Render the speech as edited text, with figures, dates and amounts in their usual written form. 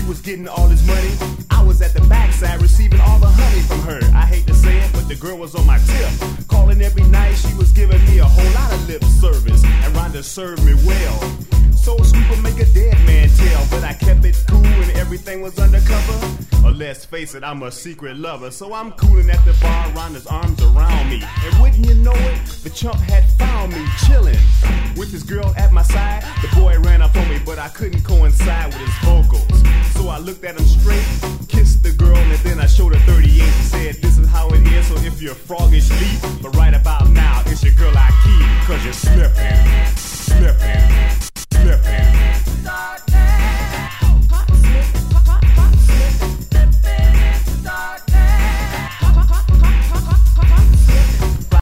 was getting all his money. I was at the backside receiving all the honey from her. I hate to say it, but the girl was on my tip. Calling every night, she was giving me a whole lot of lip service. And Rhonda served me well. Soul sweep would make a dead man tell, but I kept it cool and everything was undercover. Or let's face it, I'm a secret lover. So I'm cooling at the bar, Rhonda's arms around me. And wouldn't you know it, the chump had found me chilling with his girl at my side. The boy ran up on me, but I couldn't coincide with his vocals. So I looked at him straight, kissed the girl, and then I showed her 38 and said, this is how it is, so if you're froggish, leap. But right about now, it's your girl I keep.